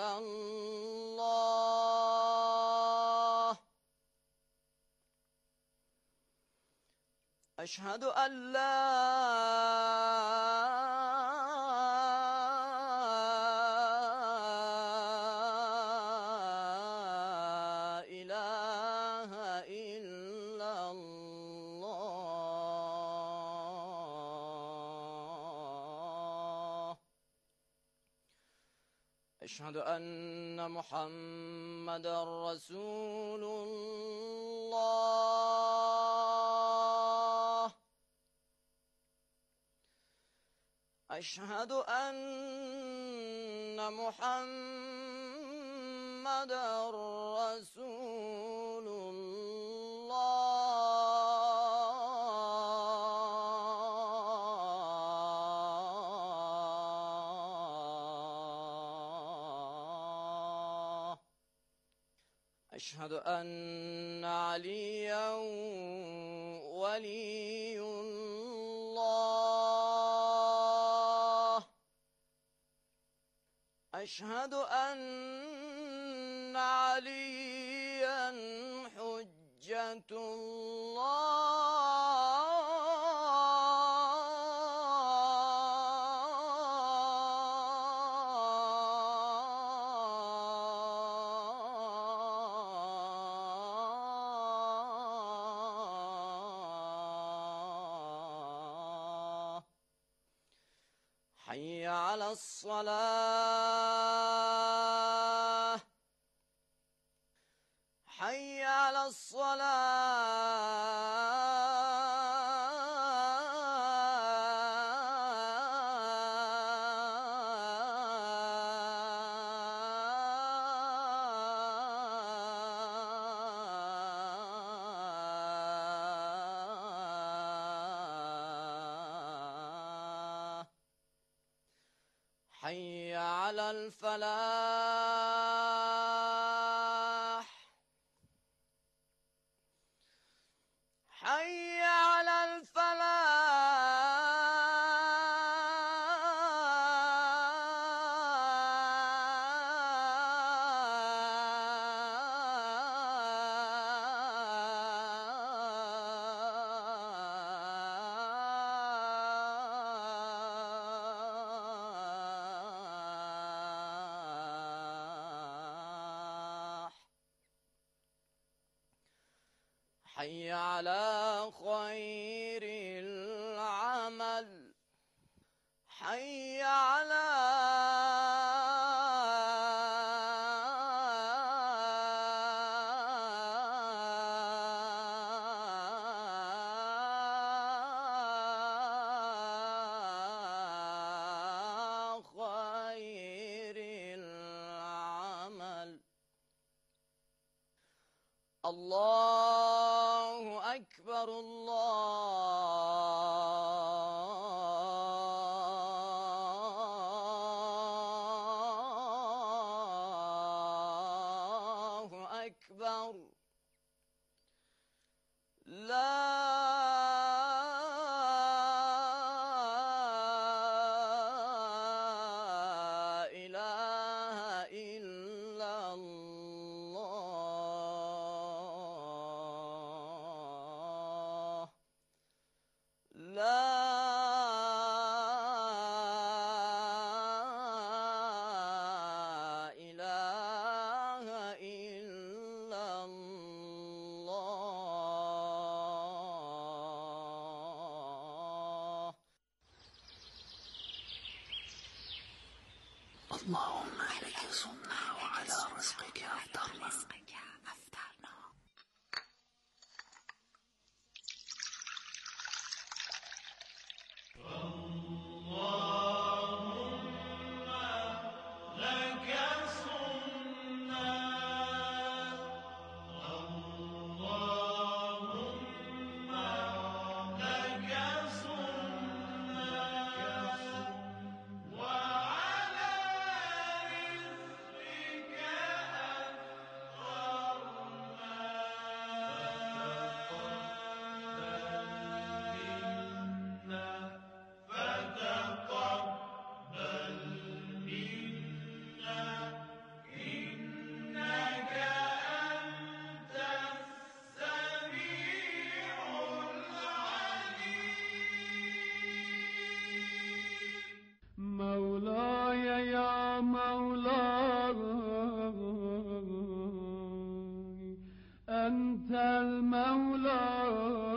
إلا الله أشهد أن لا إله إلا الله أشهد أن محمدًا رسول الله أشهد أن محمدًا رسول الله أشهد أن عليا ولي الله أشهد أن عليا حجة الله حي على الصلاة حي على الصلاة حي على الفلاح حي على الفلاح حي على خير العمل حي على خير العمل الله أكبر الله أكبر لا إله إلا الله لا إله إلا الله اللهم عليك صمنا وعلى رزقك أفطرنا. المولى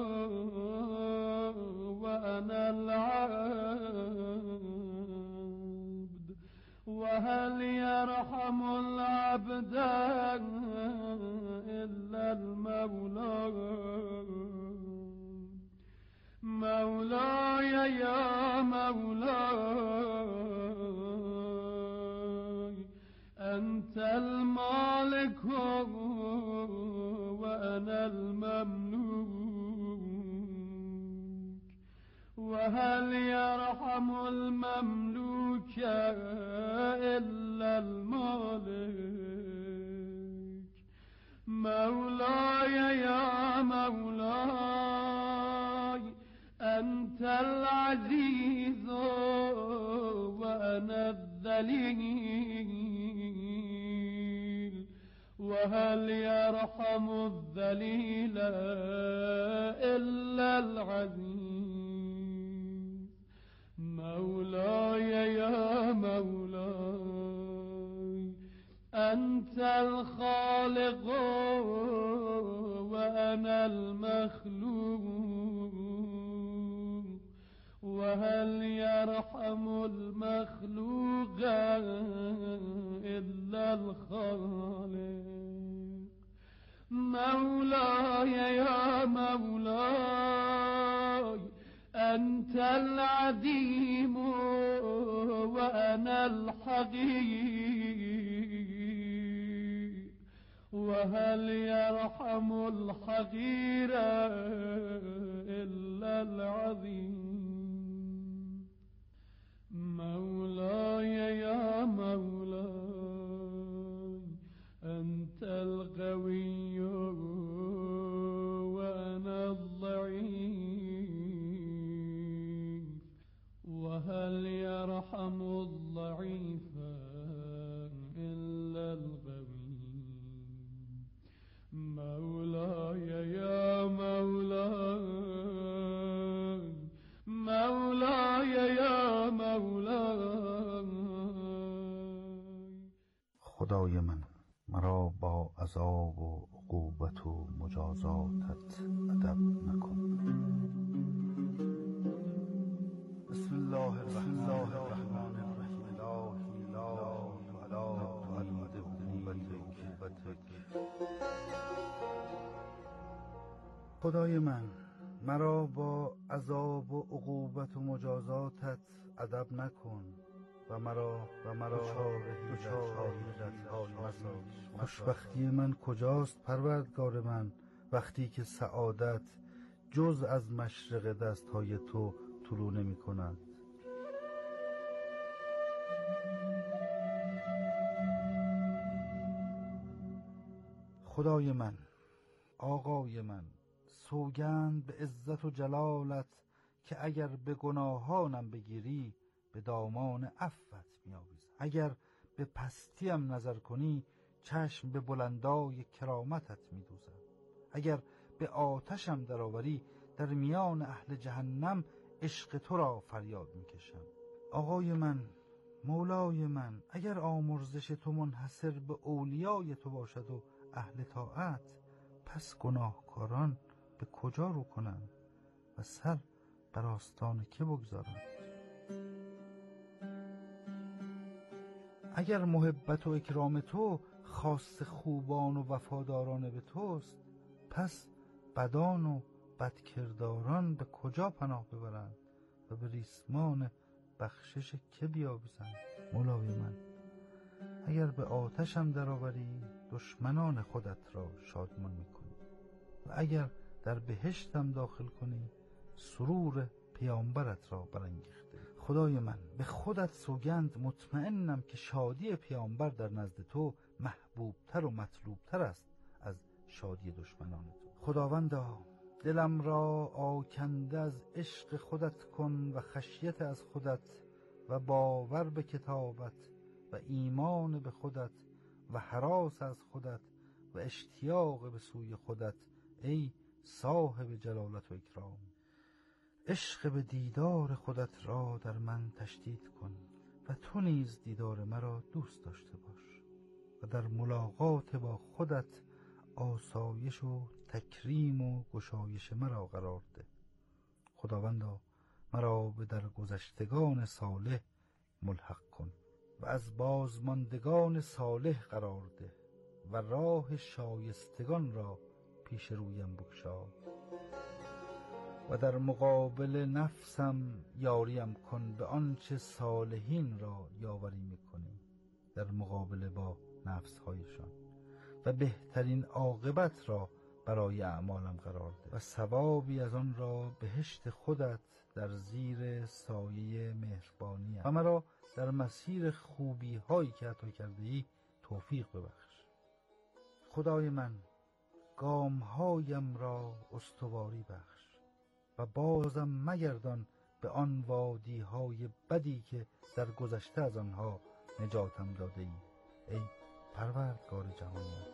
وأنا العبد، وهل يرحم العبد إلا المولى. مولاي يا مولاي أنت المالك وأنا المملوك، وهل يرحم المملوك إلا المالك. مولاي يا مولاي أنت العزيز وأنا الذليل، وهل يرحم الذليل إلا العزيز. مولاي يا مولاي أنت الخالق وأنا المخلوق، وهل يرحم المخلوق إلا الخالق. مولاي يا مولاي أنت العديم وأنا الحقير، وهل يرحم الحقير إلا العظيم. مولاي يا مولاي أنت القوي وأنا الضعيف، وهل يرحم الضعيف إلا القوي. مولاي يا مولاي مولاي يا مولاي. خدای من، مرا با عذاب و عقوبت و مجازاتت ادب نکن. بسم الله الرحمن الرحیم. الهی لا ولا تعد عقوبتک. خدای من، مرا با عذاب و عقوبت و مجازاتت ادب نکن و مرا دچار حیرت‌های مساز. خوشبختی من کجاست پروردگار من، وقتی که سعادت جز از مشرق دستهای تو طلوع نمی کند. خدای من، آقای من، سوگند به عزت و جلالت که اگر به گناهانم بگیری به دامان عفوت می‌آویزم، اگر به پستیم نظر کنی چشم به بلندای کرامتت می‌دوزم، اگر به آتشم درآوری در میان اهل جهنم عشق تو را فریاد می‌کشم. آقای من، مولای من، اگر آمرزش تو منحصر به اولیای تو باشد و اهل طاعت، پس گناهکاران به کجا رو کنند و سر بر آستان که بگذارند؟ اگر محبت و اکرام تو خاص خوبان و وفاداران به توست، پس بدان و بدکرداران به کجا پناه ببرند و به ریسمان بخشش که بیاویزند؟ مولای من، اگر به آتشم درآوری دشمنان خودت را شادمان می‌کنی و اگر در بهشتم داخل کنی سرور پیامبرت را برانگیخته. خدای من، به خودت سوگند مطمئنم که شادی پیامبر در نزد تو محبوبتر و مطلوبتر است از شادی دشمنان تو. خداوندا، دلم را آکنده از عشق خودت کن و خشیت از خودت و باور به کتابت و ایمان به خودت و هراس از خودت و اشتیاق به سوی خودت، ای صاحب جلالت و اکرام. عشق به دیدار خودت را در من تشدید کن و تو نیز دیدار مرا دوست داشته باش و در ملاقات با خودت آسایش و تکریم و گشایش مرا قرار ده. خداوندا مرا به درگذشتگان صالح ملحق کن و از بازماندگان صالح قرار ده و راه شایستگان را پیش رویم بگشا و در مقابل نفسم یاریم کن به آنچه صالحین را یاوری میکنی در مقابله با نفسهایشان و بهترین عاقبت را برای اعمالم قرار ده و ثوابی از آن را بهشت خودت در زیر سایه مهربانیت و مرا در مسیر خوبی هایی که عطا کرده ای توفیق ببخش. خدای من گام هایم را استواری بخش و بازم مگردان به آن وادی های بدی که در گذشته از آنها نجاتم داده ای ای پروردگار جهانیان.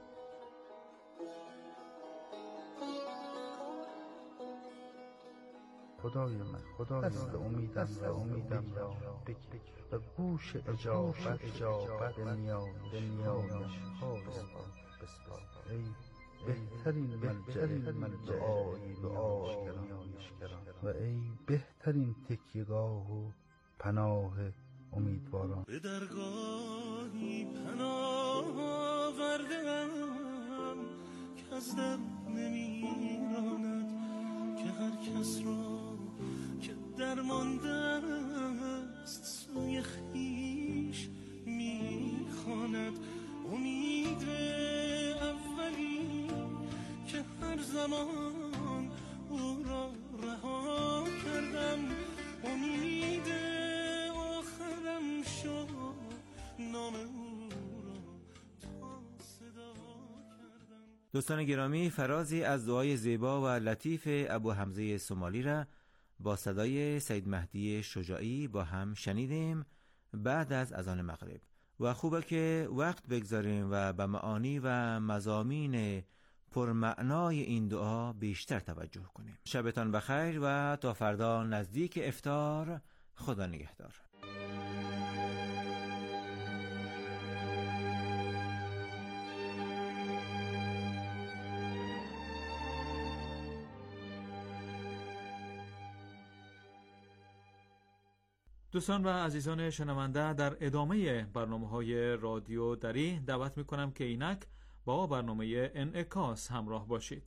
خدای من دست امیدم را بگیر و گوش اجابت به نیایش بسپار. ای بهترین ملجأ دعایشگران و ای بهترین تکیه‌گاه و پناه امیدواران. به درگاهی پناه آورده‌ام که از در نمیراند که هر کس را که درمانده است سوی خویش میخواند. امید اولی که هر زمان او را رها کردم، امید آخرم شد نام او را تا صدا کردم. دوستان گرامی، فرازی از دعای زیبا و لطیف ابو حمزه سومالی را با صدای سید مهدی شجاعی با هم شنیدیم بعد از اذان مغرب و خوبه که وقت بگذاریم و به معانی و مضامین پرمعنای این دعا بیشتر توجه کنیم. شبتان بخیر و تا فردا نزدیک افطار. خدا نگهدار. دوستان و عزیزان شنونده، در ادامه برنامه‌های رادیو دری دعوت می‌کنم که اینک با برنامه انعکاس همراه باشید.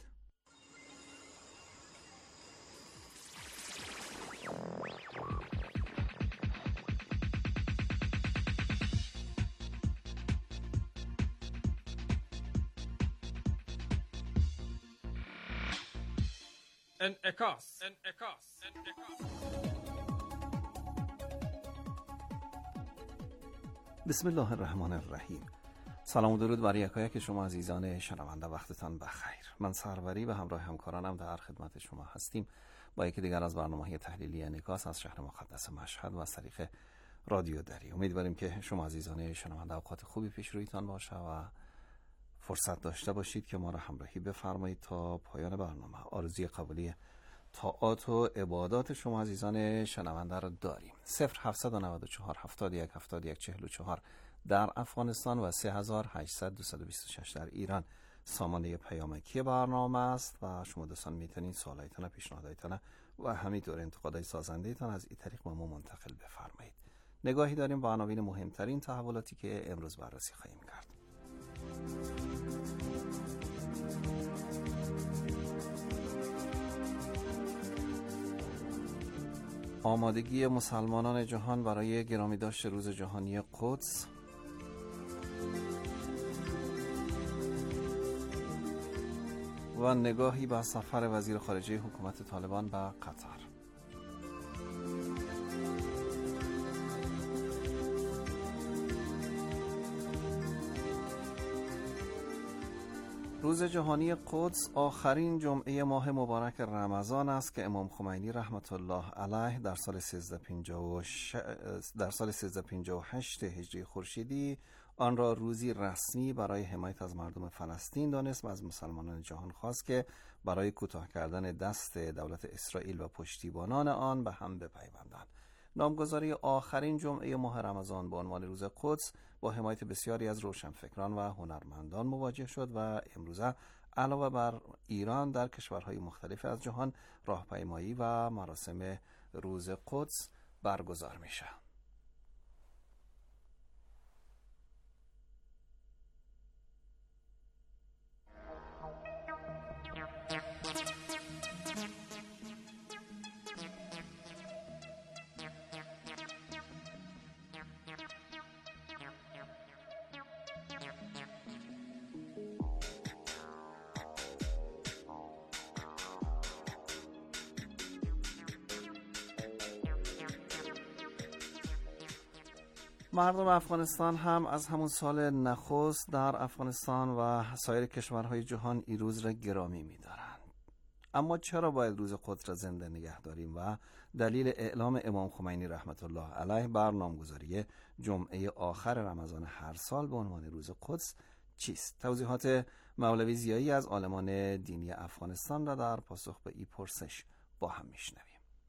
انعکاس. بسم الله الرحمن الرحیم. سلام و درود بر یکایک شما عزیزان شنونده، وقتتان بخیر. من سروری به همراه همکارانم در خدمت شما هستیم با یکی دیگر از برنامه‌های تحلیلی انعکاس از شهر مقدس مشهد و از طریق رادیو دری. امیدواریم که شما عزیزان شنونده اوقات خوبی پیش رویتان باشه و فرصت داشته باشید که ما را همراهی بفرمایید تا پایان برنامه. آرزوی قبولی طاعات و عبادات شما عزیزان شنونده را داریم. 0794 71 71 44 در افغانستان و 3800 در ایران سامانه پیامکی برنامه است و شما دوستان میتونید سوالایتان، پیشنهاداتتان و همینطور انتقادات سازنده‌تان از این طریق به ما منتقل بفرمایید. نگاهی داریم به عناوین مهمترین تحولاتی که امروز بررسی خواهیم کرد. آمادگی مسلمانان جهان برای گرامی داشت روز جهانی قدس، و نگاهی به سفر وزیر خارجه حکومت طالبان به قطر. روز جهانی قدس آخرین جمعه ماه مبارک رمضان است که امام خمینی رحمت الله علیه در سال 1358 هجری خورشیدی آن را روزی رسمی برای حمایت از مردم فلسطین دانست و از مسلمانان جهان خواست که برای کوتاه کردن دست دولت اسرائیل و پشتیبانان آن به هم بپیوندند. نامگذاری آخرین جمعه ماه رمضان با عنوان روز قدس با حمایت بسیاری از روشنفکران و هنرمندان مواجه شد و امروزه علاوه بر ایران در کشورهای مختلف از جهان راهپیمایی و مراسم روز قدس برگزار میشه. مردم افغانستان هم از همون سال نخست در افغانستان و سایر کشورهای جهان این روز را گرامی می‌دارند. اما چرا باید روز قدس را زنده نگه داریم و دلیل اعلام امام خمینی رحمت الله علیه بر نامگذاری جمعه آخر رمضان هر سال به عنوان روز قدس چیست؟ توضیحات مولوی ضیایی از عالمان دینی افغانستان را در پاسخ به این پرسش با هم میشنویم.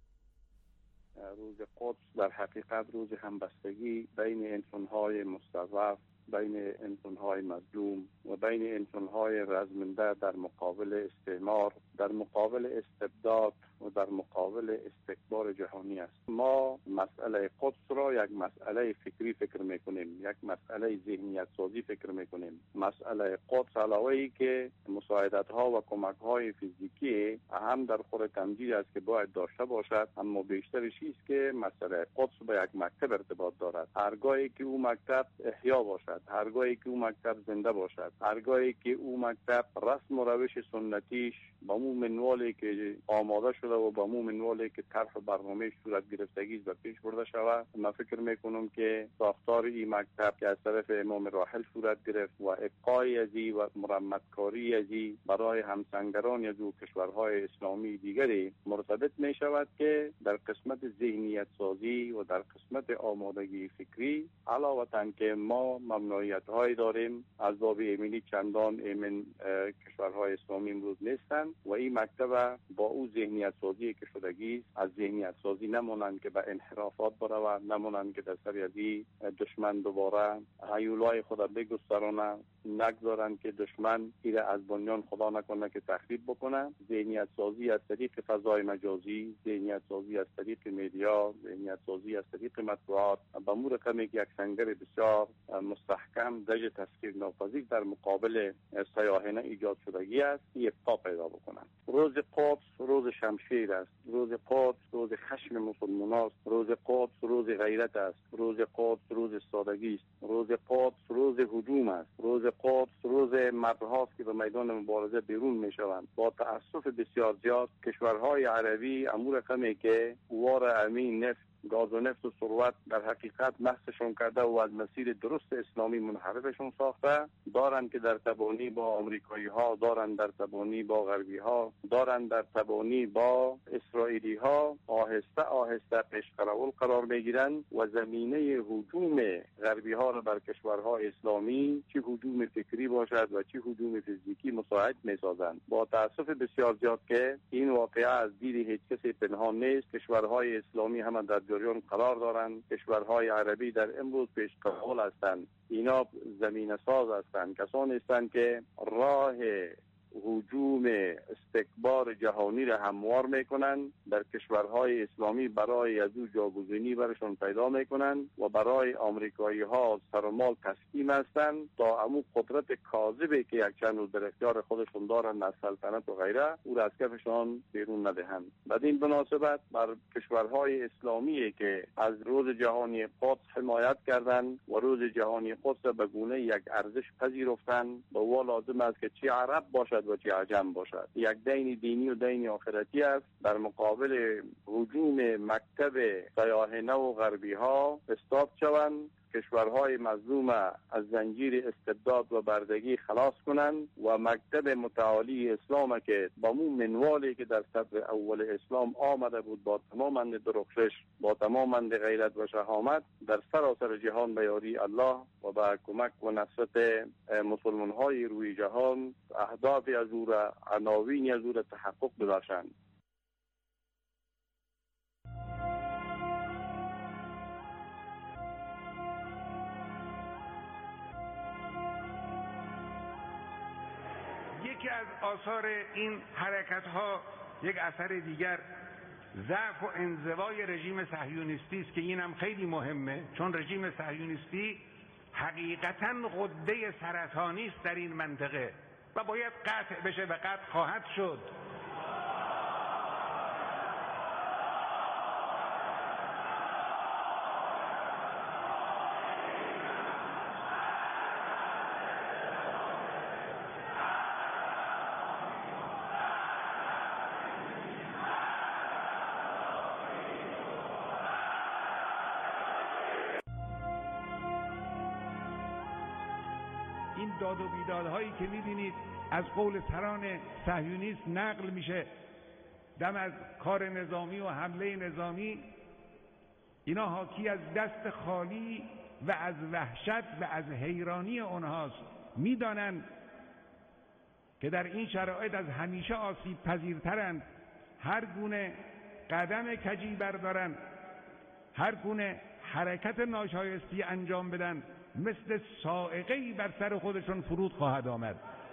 روز قدس در حقیقت روز همبستگی بین انسان‌های مستضعف، بین انسان‌های مظلوم و بین انسان‌های رزمنده در مقابل استعمار، در مقابل استبداد و در مقابل استکبار جهانی است. ما مسئله قدس را یک مسئله فکری فکر میکنیم، یک مسئله ذهنیت سازی فکر میکنیم. مسئله قدس علاوه ای که مساعدت ها و کمک های فیزیکی هم در خور تمجید است که باید داشته باشد، اما بیشترش است که مسئله قدس به یک مکتب ارتباط دارد. هرگاهی که او مکتب احیا باشد، هرگاهی که او مکتب زنده باشد، هرگاهی که او مکتب رسم و روش سنتیش با مو منوالی که آماده شده و با مو منوالی که طرح برنامه صورت گرفتگی به پیش برده شود، من فکر میکنم که ساختار این مکتب که از طرف امام راحل صورت گرفت و ابقای ازی و مرمتکاری ازی برای همسنگران از او کشورهای اسلامی دیگری مرتبط می شود که در قسمت ذهنیت سازی و در قسمت آمادگی فکری علاوه تن که ما ممنوعیت های داریم از باب ایمنی چندان ایمن کشورهای اسلامی امروز نیستند و این مکتب با او ذهنیت سازی که شدگی از ذهنیت سازی نمونند که به انحرافات برود، نمونند که در سر ازی دشمن دوباره هیولای خود بگسترانه، نگذارند که دشمن ایره از بنیان خدا نکنه که تخریب بکنه. ذهنیت سازی از طریق فضای مجازی، ذهنیت سازی از طریق میدیا، ذهنیت سازی از طریق مطبوعات به مور رقمی که یک سنگر بسیار مستحکم دژ تسخیر ناپذیر در مقابل سیاحانه ایجاد شدگی است، ابقا پیدا بکنند. روز قدس روز شمشیر است، روز قدس روز خشم مسلمان است، روز قدس روز غیرت است، روز قدس روز سادگی است، روز قدس روز هجوم است، روز قدس روز مردهاست که به میدان مبارزه بیرون میشوند. با تأسف بسیار زیاد کشورهای عربی امور رقمی که وار امین نفت، گاز و نفت و ثروت در حقیقت محضشون کرده و از مسیر درست اسلامی منحرفشون ساخته، دارن که در تبانی با آمریکایی ها، دارن در تبانی با غربی ها، دارن در تبانی با اسرائیلی ها آهسته آهسته پیشقرول قرار میگیرن و زمینه هجوم غربی ها را بر کشورهای اسلامی چه هجوم فکری باشد و چه هجوم فیزیکی مساعد میسازند. با تأسف بسیار زیاد که این واقعه از دید هیچ کسی پنهان نیست، کشورهای اسلامی هم در جریان قرار دارند، کشورهای عربی در امروز پیشقرول هستند، اینا زمین ساز هستند، کسانی هستند که راه هجوم استکبار جهانی را هموار میکنند، در کشورهای اسلامی برای از او جاگزینی برشون پیدا میکنند و برای آمریکایی ها سرمال تسلیم هستند تا امو قدرت کاذبی که یک چند روز در اختیار خودشون دارند از سلطنت و غیره او را از کفشان بیرون ندهند. بدین مناسبت بر کشورهای اسلامی که از روز جهانی قدس حمایت کردند و روز جهانی قدس به گونه یک ارزش پذیرفتند، با او لازم است که چه عرب باشد و چه عجم باشد، یک دین دینی و دین آخرتی است در مقابل هجوم مکتب سیاحانه و غربی ها استاد شوند، کشورهای مظلوم از زنجیر استبداد و بردگی خلاص کنند و مکتب متعالی اسلام که با مو منوالی که در صدر اول اسلام آمده بود با تمام درخشش، با تمام غیرت و شهامت در سراسر جهان به یاری الله و با کمک و نصرت مسلمان های روی جهان اهداف از او را، عناوین از او را تحقق ببخشند. یک یکی از آثار این حرکت‌ها، یک اثر دیگر، ضعف و انزوای رژیم صهیونیستی است که اینم خیلی مهمه، چون رژیم صهیونیستی حقیقتاً غده سرطانی است در این منطقه و باید قطع بشه و قطع خواهد شد. این داد و بیدادهایی که می‌بینید از قول سران صهیونیست نقل میشه دم از کار نظامی و حمله نظامی، اینا حاکی از دست خالی و از وحشت و از حیرانی اونهاست. میدانند که در این شرایط از همیشه آسیب پذیرترند، هر گونه قدم کجی بردارن، هر گونه حرکت ناشایستی انجام بدن، مثل صاعقه‌ای بر سر خودشون فرود خواهد آمد.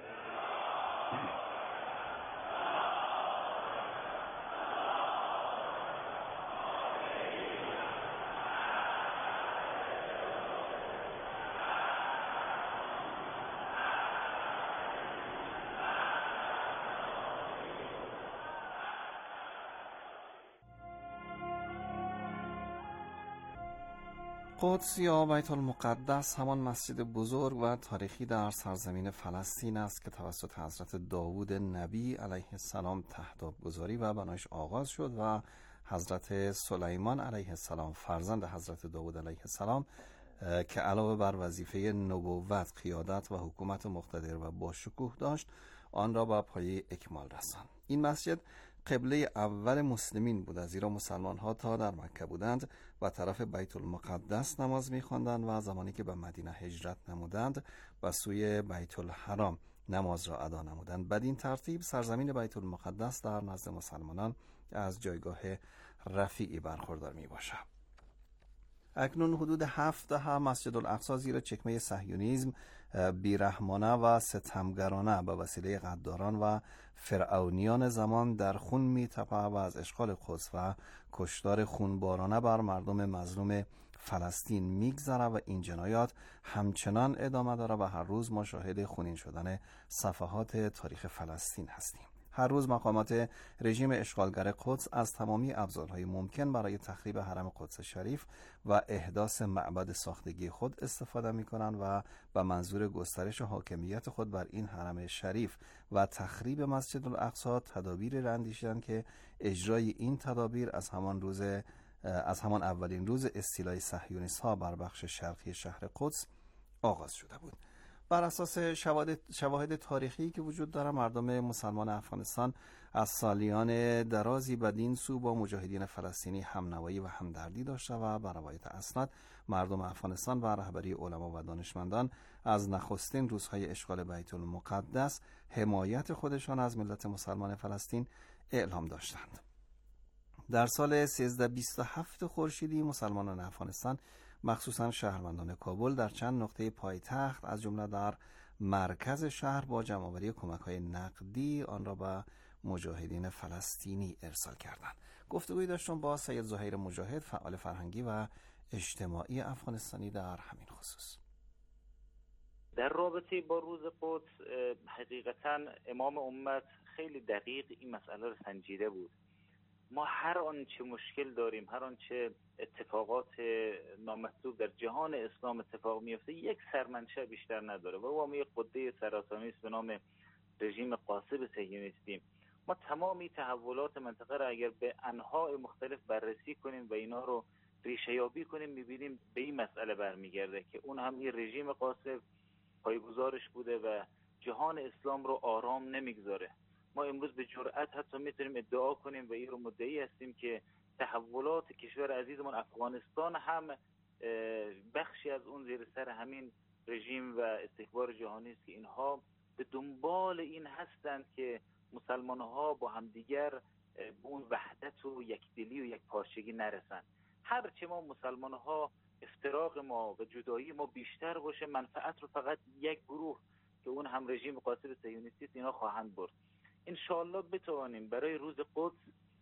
قدس یا بیت المقدس همان مسجد بزرگ و تاریخی در سرزمین فلسطین است که توسط حضرت داوود نبی علیه السلام تهداب گذاری و بنایش آغاز شد و حضرت سلیمان علیه السلام فرزند حضرت داوود علیه السلام که علاوه بر وظیفه نبوت، قیادت و حکومت مقتدر و با شکوه داشت، آن را به پایه اکمال رساند. این مسجد قبله اول مسلمین بود، زیرا مسلمان ها تا در مکه بودند و طرف بیت المقدس نماز می خواندند و زمانی که به مدینه هجرت نمودند و سوی بیت الحرام نماز را ادا نمودند. بدین ترتیب سرزمین بیت المقدس در نزد مسلمانان از جایگاه رفیعی برخوردار می باشد. اکنون حدود 7 دهه مسجد الاقصی زیر چکمه صهیونیسم بیرحمانه و ستمگرانه به وسیله غداران و فرعونیان زمان در خون می‌تپه و از اشغال قدس و کشتار خونبارانه بر مردم مظلوم فلسطین میگذره و این جنایات همچنان ادامه داره و هر روز ما شاهد خونین شدن صفحات تاریخ فلسطین هستیم. هر روز مقامات رژیم اشغالگر قدس از تمامی ابزارهای ممکن برای تخریب حرم قدس شریف و احداث معبد ساختگی خود استفاده می‌کنند و به منظور گسترش حاکمیت خود بر این حرم شریف و تخریب مسجد الاقصی تدابیر را اندیشیدند که اجرای این تدابیر از همان اولین روز استیلای صهیونیست‌ها بر بخش شرقی شهر قدس آغاز شده بود. بر اساس شواهد تاریخی که وجود داره، مردم مسلمان افغانستان از سالیان درازی بدین سو با مجاهدین فلسطینی همنوایی و همدردی داشته و بر روایت اسناد مردم افغانستان و رهبری علما و دانشمندان از نخستین روزهای اشغال بیت المقدس حمایت خودشان از ملت مسلمان فلسطین اعلام داشتند. در سال 1327 خورشیدی مسلمانان افغانستان مخصوصا شهروندان کابل در چند نقطه پایتخت از جمله در مرکز شهر با جمع‌آوری کمک‌های نقدی آن را به مجاهدین فلسطینی ارسال کردند. گفتگویی داشتم با سید زهیر مجاهد، فعال فرهنگی و اجتماعی افغانستانی در همین خصوص. در رابطه با روز قدس حقیقتاً امام امت خیلی دقیق این مسئله رو سنجیده بود. ما هر آنچه مشکل داریم، هر آنچه اتفاقات نامطلوب در جهان اسلام اتفاق میفته، یک سرمنشأ بیشتر نداره و او یک قده سرطانی است به نام رژیم غاصب صهیونیستی. ما تمامی تحولات منطقه را اگر به انواع مختلف بررسی کنیم و اینا رو ریشه یابی کنیم، میبینیم به این مسئله برمیگرده که اون هم این رژیم غاصب پایه‌گذارش بوده و جهان اسلام رو آرام نمیگذاره. ما امروز به جرئت حتی میتونیم ادعا کنیم و این رو مدعی هستیم که تحولات کشور عزیزمون افغانستان هم بخشی از اون زیر سر همین رژیم و استکبار جهانی است که اینها به دنبال این هستند که مسلمان‌ها با همدیگر به اون وحدت و یکدلی و یک پارچگی نرسن. هرچه ما مسلمان‌ها افتراق ما و جدایی ما بیشتر باشه، منفعت رو فقط یک گروه که اون هم رژیم قاطب صهیونیستی اینا خواهند برد. انشاءالله بتوانیم برای روز قدس،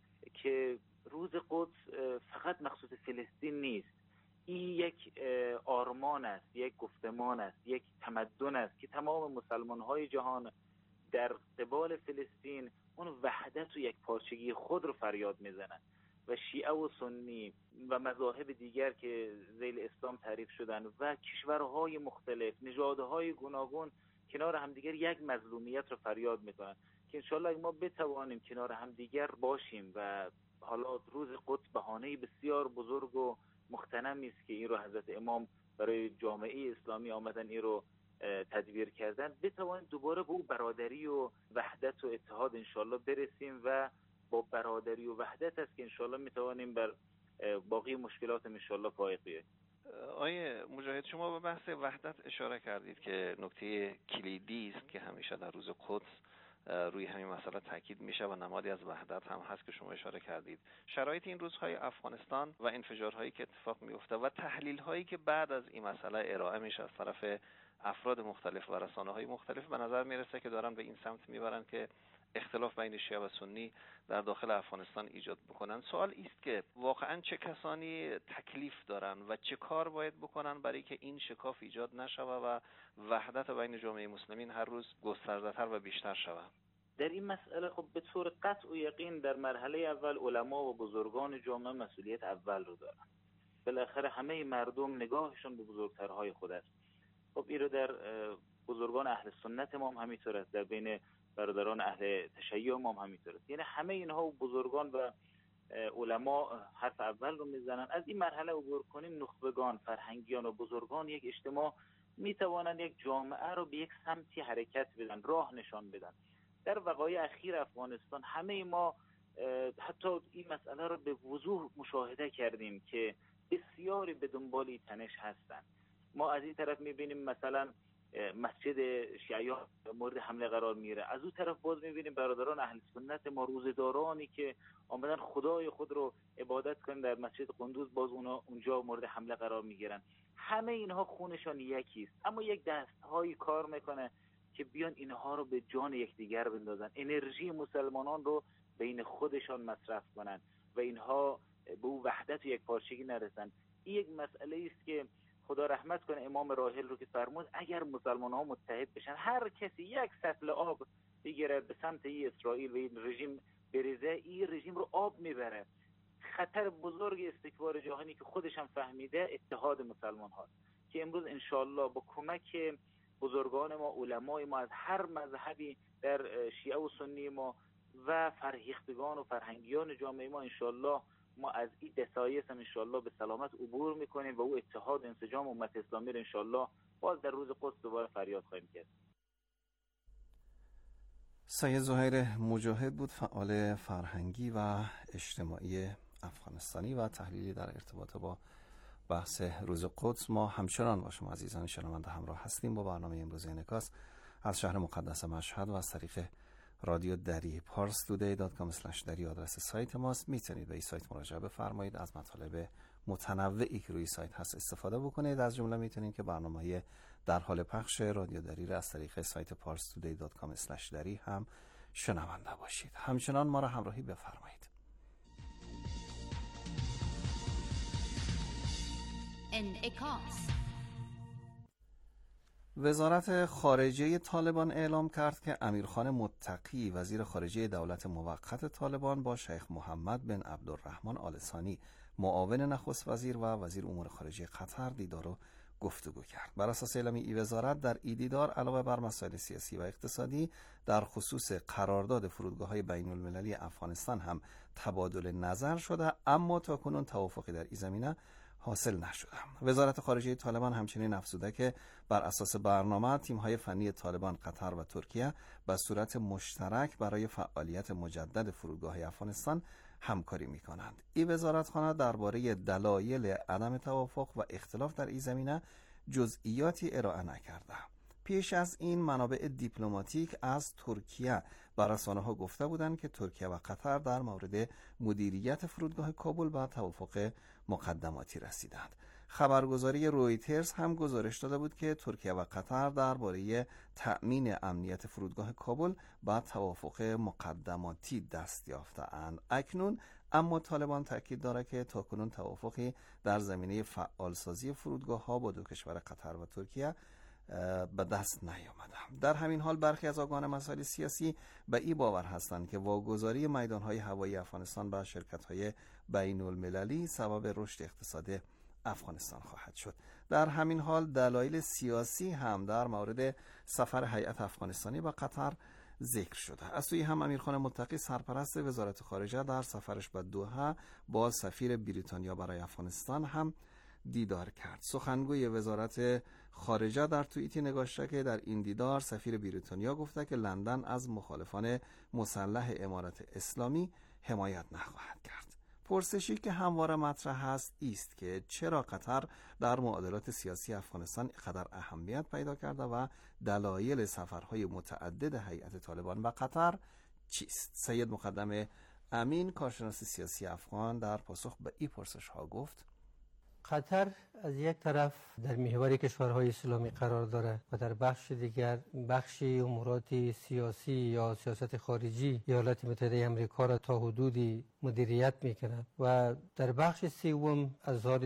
که روز قدس فقط مخصوص فلسطین نیست، این یک آرمان است، یک گفتمان است، یک تمدن است که تمام مسلمان‌های جهان در قبال فلسطین اون وحدت و یک پارچگی خود رو فریاد میزنن و شیعه و سنی و مذاهب دیگر که ذیل اسلام تعریف شدن و کشورهای مختلف، نژادهای گوناگون کنار همدیگر یک مظلومیت رو فریاد میکنن که انشالله ما بتوانیم کنار همدیگر باشیم. و حالا روز قدس بهانه بسیار بزرگ و مغتنمی است که این رو حضرت امام برای جامعه اسلامی آمدن این رو تدبیر کردن، بتوانیم دوباره به اون برادری و وحدت و اتحاد انشالله برسیم و با برادری و وحدت است که انشالله میتوانیم بر باقی مشکلات انشالله فائق بیاییم. آیه مجاهد، شما به بحث وحدت اشاره کردید که نکته کلیدی است که همیشه در روز قدس روی همین مسئله تاکید میشه و نمادی از وحدت هم هست که شما اشاره کردید. شرایط این روزهای افغانستان و انفجارهایی که اتفاق میفته و تحلیل‌هایی که بعد از این مسئله ارائه میشه از طرف افراد مختلف و رسانه‌های مختلف، به نظر میرسه که دارن به این سمت میبرن که اختلاف بین شیعه و سنی در داخل افغانستان ایجاد بکنن. سوال است که واقعا چه کسانی تکلیف دارن و چه کار باید بکنن برای که این شکاف ایجاد نشود و وحدت بین جامعه مسلمین هر روز گسترده‌تر و بیشتر شود؟ در این مسئله خب به طور قطع و یقین در مرحله اول علما و بزرگان جامعه مسئولیت اول رو دارن. بالاخره همه مردم نگاهشون به بزرگترهای خود است. خب این رو در بزرگان اهل سنت ما هم همینطور است، در بین برادران اهل تشیع ما هم همینطور است. یعنی همه اینها بزرگان و علما حرف اول رو میزنن. از این مرحله عبور کنیم، نخبگان، فرهنگیان و بزرگان یک اجتماع میتوانند یک جامعه رو به یک سمتی حرکت بدن، راه نشان بدن. در وقایع اخیر افغانستان همه ما حتی این مسئله رو به وضوح مشاهده کردیم که بسیاری به دنبال این تنش هستند. ما از این طرف میبینیم مثلا مسجد شیعیان مورد حمله قرار میگیره، از اون طرف باز میبینیم برادران اهل سنت ما روزدارانی که آمدن خدای خود رو عبادت کنن در مسجد قندوز، باز اونجا مورد حمله قرار میگیرن. همه اینها خونشان یکی است، اما یک دستهایی کار میکنه که بیان اینها رو به جان یکدیگر بندازن، انرژی مسلمانان رو بین خودشان مصرف کنن و اینها به اون وحدت و یک پارچگی نرسن. این یک مسئله است که خدا رحمت کنه امام راحل رو که فرمود اگر مسلمان ها متحد بشن، هر کسی یک سطل آب بگیره به سمت اسرائیل و این رژیم بریزه، این رژیم رو آب میبره. خطر بزرگ استکبار جهانی که خودش هم فهمیده اتحاد مسلمان هاست که امروز انشالله با کمک بزرگان ما، علمای ما از هر مذهبی در شیعه و سنی ما و فرهیختگان و فرهنگیان جامعه ما، انشالله ما از این دسایس هم انشالله به سلامت عبور میکنیم و او اتحاد و انسجام امت اسلامی رو انشالله باز در روز قدس دوباره فریاد خواهیم کرد. سید زهیر مجاهد بود، فعال فرهنگی و اجتماعی افغانستانی و تحلیلی در ارتباط با بحث روز قدس. ما همچنان با شما عزیزان شنونده همراه هستیم با برنامه امروز انعکاس از شهر مقدس مشهد و از طریق رادیو دری. parstoday.com/dari آدرس سایت ماست. میتونید به این سایت مراجعه بفرمایید، از مطالب متنوعی که روی سایت هست استفاده بکنید. از جمله میتونید که برنامه‌های در حال پخش رادیو دری را از طریق سایت parstoday.com/dari هم شنونده باشید. همچنان ما را همراهی بفرمایید. انعکاس. وزارت خارجه طالبان اعلام کرد که امیرخان متقی وزیر خارجه دولت موقت طالبان با شیخ محمد بن عبدالرحمن آل ثانی معاون نخست وزیر و وزیر امور خارجه قطر دیدار و گفتگو کرد. بر اساس اعلامی این وزارت در این دیدار علاوه بر مسائل سیاسی و اقتصادی در خصوص قرارداد فرودگاه‌های بین‌المللی افغانستان هم تبادل نظر شده، اما تاکنون توافقی در این زمینه حاصل نشده. وزارت خارجه طالبان همچنین افزوده که بر اساس برنامه تیم‌های فنی طالبان قطر و ترکیه به صورت مشترک برای فعالیت مجدد فرودگاه‌های افغانستان همکاری می‌کنند. این وزارتخانه درباره دلایل عدم توافق و اختلاف در این زمینه جزئیاتی ارائه نکرده. پیش از این منابع دیپلماتیک از ترکیه بر رسانه‌ها گفته بودند که ترکیه و قطر در مورد مدیریت فرودگاه کابل به توافق مقدماتی رسیدند. خبرگزاری رویترز هم گزارش داده بود که ترکیه و قطر درباره تأمین امنیت فرودگاه کابل با توافق مقدماتی دست یافته‌اند. اکنون اما طالبان تاکید دارد که تاکنون توافقی در زمینه فعالسازی فرودگاه‌ها با دو کشور قطر و ترکیه به دست نیامده. در همین حال برخی از آگاهان مسائل سیاسی به این باور هستند که واگذاری میدانهای هوایی افغانستان به شرکت‌های بین‌المللی سبب رشد اقتصاد افغانستان خواهد شد. در همین حال دلایل سیاسی هم در مورد سفر هیئت افغانستانی به قطر ذکر شده. از سوی هم امیرخان متقی سرپرست وزارت خارجه در سفرش به دوحه با سفیر بریتانیا برای افغانستان هم دیدار کرد. سخنگوی وزارت خارجه در توییتی نگاشته که در این دیدار سفیر بریتانیا گفته که لندن از مخالفان مسلح امارت اسلامی حمایت نخواهد کرد. پرسشی که همواره مطرح است است که چرا قطر در معادلات سیاسی افغانستان قدر اهمیت پیدا کرده و دلایل سفرهای متعدد هیئت طالبان به قطر چیست؟ سید مقدم امین کارشناس سیاسی افغان در پاسخ به این پرسش ها گفت: قطر از یک طرف در محور کشورهای اسلامی قرار دارد و در بخش دیگر بخش امورات سیاسی یا سیاست خارجی ایالات متحده آمریکا را تا حدودی مدیریت می‌کند و در بخش سوم از سال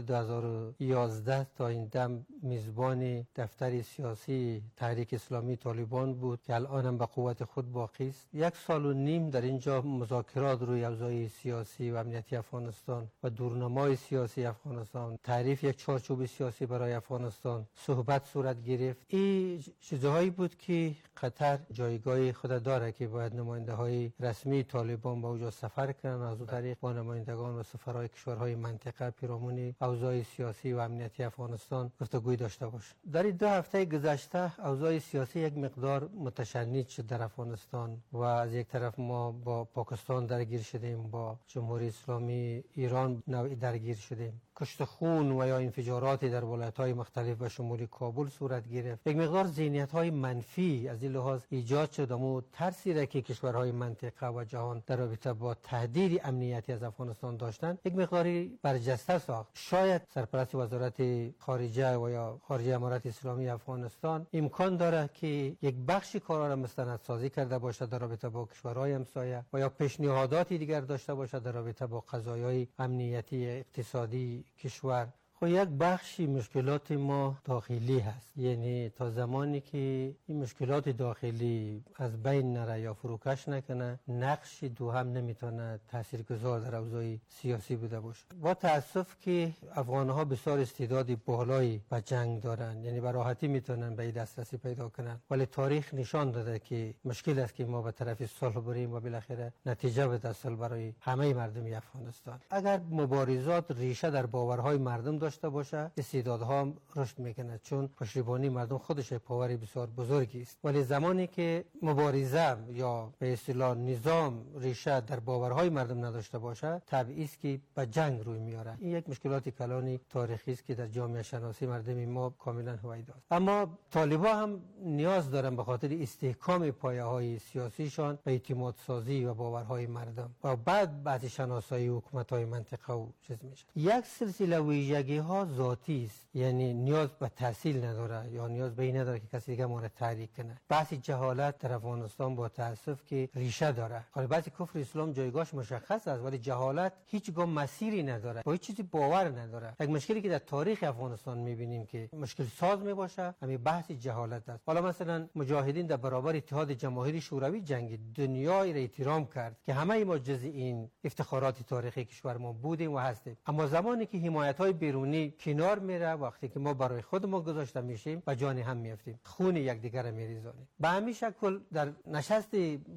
2011 تا این دم میزبان دفتر سیاسی تحریک اسلامی طالبان بود که الان هم به قوت خود باقی است. 1.5 سال در اینجا مذاکرات روی اوضاع سیاسی و امنیتی افغانستان و دورنمای سیاسی افغانستان، تعریف یک چارچوب سیاسی برای افغانستان صحبت صورت گرفت. این چیزهایی بود که قطر جایگاه خود داره که باید نماینده های رسمی طالبان به اونجا سفر کنند، از اون طریق با نمایندگان و سفرهای کشورهای منطقه پیرامون اوضاع سیاسی و امنیتی افغانستان گفتگوی داشته باشه. در این 2 هفته گذشته اوضاع سیاسی یک مقدار متشنج شد در افغانستان و از یک طرف ما با پاکستان درگیر شدیم، با جمهوری اسلامی ایران نوعی درگیر شدیم، کشت خون و یا انفجاراتی در ولایت‌های مختلف و شمول کابل صورت گرفت. یک مقدار ذهنیت‌های منفی از این لحاظ ایجاد شد و ترسی را که کشورهای منطقه و جهان در رابطه با تهدید امنیتی از افغانستان داشتن یک مقداری برجسته ساخت. شاید سرپرست وزارت خارجه و یا خارجه امارت اسلامی افغانستان امکان داره که یک بخشی کارا را مستندسازی کرده باشد در رابطه با کشورهای همسایه و یا پیشنهاداتی دیگر داشته باشد در رابطه با قضایای امنیتی اقتصادی کشور. خب یک بخشی مشکلات ما داخلی هست، یعنی تا زمانی که این مشکلات داخلی از بین نره یا فروکش نکنه نقش دو هم نمیتونه تاثیرگذار در اوضاع سیاسی بوده باشه. با تاسف که افغانها بسیار استعداد بالایی به جنگ دارن، یعنی به راحتی میتونن به این دسترسی پیدا کنن، ولی تاریخ نشان داده که مشکل است که ما به طرف صلح بریم و بالاخره نتیجه بده صلح برای همه مردم افغانستان. اگر مبارزات ریشه در باورهای مردم داشته باشه استعدادها رشد میکنه، چون پشتیبانی مردم خودش پاور بسیار بزرگی است. ولی زمانی که مبارزه یا به اصطلاح نظام ریشه در باورهای مردم نداشته باشه طبیعی است که به جنگ روی میاره. این یک مشکلات کلانی تاریخی است که در جامعه شناسی مردم ما کاملا هوایی داره. اما طالبان هم نیاز دارن به خاطر استحکام پایه‌های سیاسیشان به اعتماد سازی و باورهای مردم و بعد بعض شناسایی حکومت‌های منطقه و چیز میشه. یک سلسله ویژگی‌ها ذاتی است، یعنی نیاز به تحصیل نداره یا نیاز به این نداره که کسی دیگه ما را تحریک کنه. بحث جهالت در افغانستان با تاسف که ریشه داره. حالا بعضی کفر اسلام جایگاهش مشخص است، ولی جهالت هیچگاه مسیری نداره، با هیچ چیزی باور نداره. یک مشکلی که در تاریخ افغانستان می‌بینیم که مشکل ساز میباشه همین بحث جهالت است. حالا مثلا مجاهدین در برابر اتحاد جماهیر شوروی جنگید، دنیای را احترام کرد که همه ما جزء این افتخارات تاریخی کشور ما بودیم و هستیم. اما زمانی که حمایت‌های بیرونی کنار میره، وقتی که ما برای خودمون گذاشته میشیم و جان هم میافتیم، خون یکدیگر را میریزانیم. به همین شکل در نشست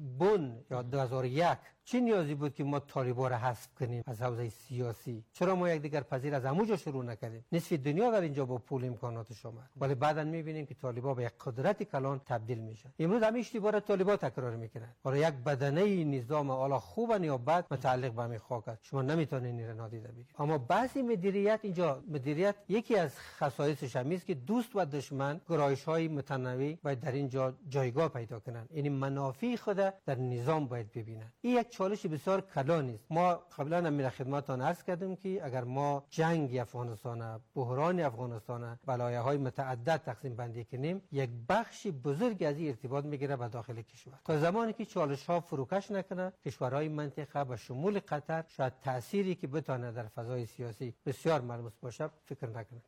بن یا 2001 چه نیازی بود که ما طالبان را حذف کنیم از حوزه سیاسی؟ چرا ما یکدیگر پذیر از همونجا شروع نکردیم؟ نصف دنیا در اینجا با پول امکانات شما، ولی بعداً میبینیم که طالبان به یک قدرت کلان تبدیل میشن. امروز همین اشتباه را طالبان تکرار میکنن. حالا یک بدنه نظام حالا خوب یا بد متعلق به همین خاک است، شما نمیتونید این را نادیده بگیرید. اما بعضی مدیریت اینجا مدیریت یکی از خصایصش همین است که دوست و دشمن گرایش‌های متنوع باید در اینجا جایگاه پیدا کنن، یعنی منافع خود در نظام باید ببینن. این یک چالش بسیار کلان است. ما قبلا هم خدمتتان عرض کردیم که اگر ما جنگ افغانستان، بحران افغانستان، بلایاهای متعدد تقسیم بندی کنیم، یک بخش بزرگ از این ارتباط میگیره به داخل کشور. تا زمانی که چالش ها فروکش نکنه، کشورهای منطقه به شمول قطر شاید تأثیری که بتونه در فضای سیاسی بسیار ملموس باشه فکر نکنه.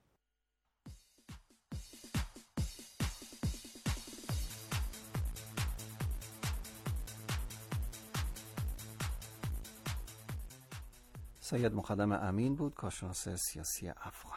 سید مقدم امین بود، کارشناس سیاسی افغان.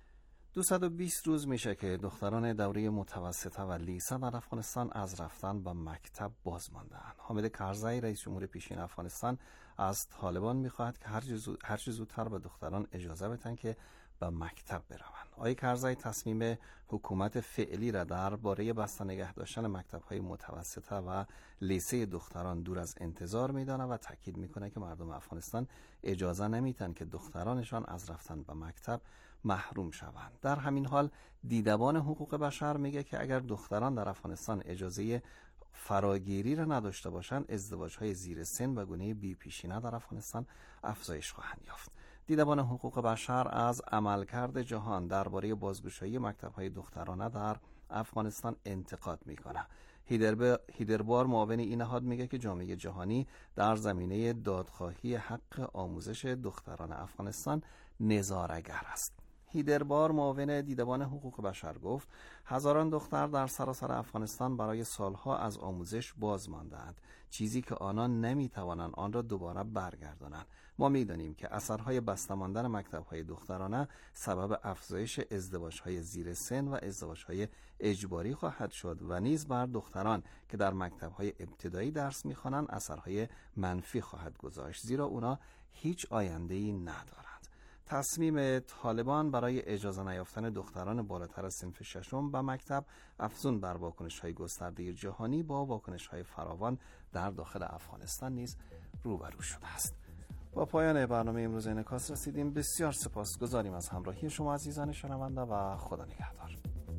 220 روز میشه که دختران دوره متوسطه و لیسه در افغانستان از رفتن به مکتب باز مانده‌اند. حامد کرزی رئیس جمهور پیشین افغانستان از طالبان میخواهد که هر چه زودتر به دختران اجازه بدن که به مکتب بروند. آقای کرزی تصمیم حکومت فعلی را درباره بسته نگه داشتن مکتب‌های متوسطه و لیسه دختران دور از انتظار میداند و تاکید میکنه که مردم افغانستان اجازه نمیدن که دخترانشان از رفتن به مکتب محروم شوند. در همین حال دیدبان حقوق بشر میگه که اگر دختران در افغانستان اجازه فراگیری را نداشته باشند، ازدواج‌های زیر سن به گونه بی‌پیشینه در افغانستان افزایش خواهند یافت. دیدبان حقوق بشر از عملکرد جهان درباره بازگشایی مکتب‌های دخترانه در افغانستان انتقاد میکنه. هیدربار معاون این نهاد میگه که جامعه جهانی در زمینه دادخواهی حق آموزش دختران افغانستان نظاره‌گر است. هیدربار معاون دیدبان حقوق بشر گفت هزاران دختر در سراسر افغانستان برای سالها از آموزش باز مانده‌اند، چیزی که آنان نمیتوانند آن را دوباره برگردانند. ما میدانیم که اثرهای بسته ماندن مکتب‌های دخترانه سبب افزایش ازدواج‌های زیر سن و ازدواج‌های اجباری خواهد شد و نیز بر دختران که در مکتب‌های ابتدایی درس می‌خوانند اثرهای منفی خواهد گذاشت، زیرا اونا هیچ آینده‌ای ندارند. تصمیم طالبان برای اجازه نیافتن دختران بالاتر از صنف ششم به مکتب افزون بر واکنش‌های گسترده جهانی با واکنش‌های فراوان در داخل افغانستان نیز روبرو شده است. با پایان برنامه امروز انعکاس رسیدیم. بسیار سپاسگزاریم از همراهی شما عزیزان شنونده و خدا نگهدار.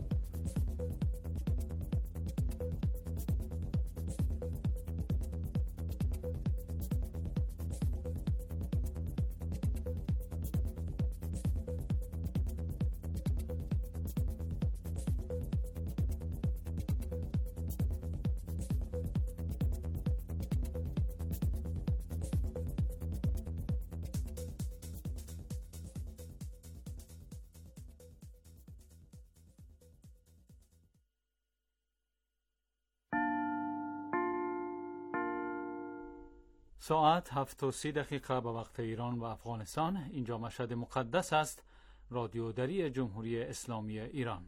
ساعت 7:30 به وقت ایران و افغانستان. اینجا مشهد مقدس است. رادیو دری جمهوری اسلامی ایران.